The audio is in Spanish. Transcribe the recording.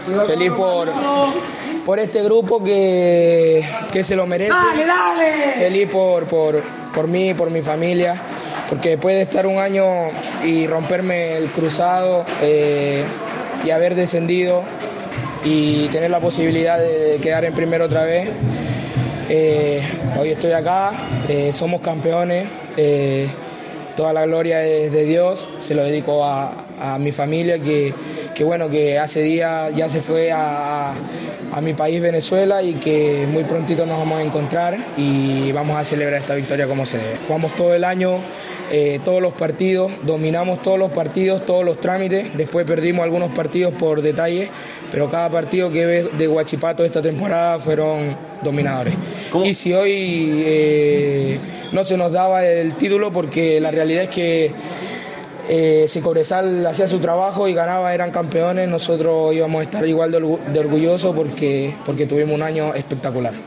Feliz por este grupo que se lo merece. ¡Dale, dale! Feliz por mí, por mi familia, porque después de estar un año y romperme el cruzado y haber descendido y tener la posibilidad de quedar en primero otra vez, hoy estoy acá, somos campeones, toda la gloria es de Dios, se lo dedico a mi familia que hace días ya se fue a mi país, Venezuela, y que muy prontito nos vamos a encontrar y vamos a celebrar esta victoria como se debe. Jugamos todo el año, todos los partidos, dominamos todos los partidos, todos los trámites, después perdimos algunos partidos por detalles, pero cada partido que ves de Huachipato esta temporada fueron dominadores. ¿Cómo? Y si hoy no se nos daba el título, porque la realidad es que si Cobresal hacía su trabajo y ganaba, eran campeones, nosotros íbamos a estar igual de orgullosos porque tuvimos un año espectacular.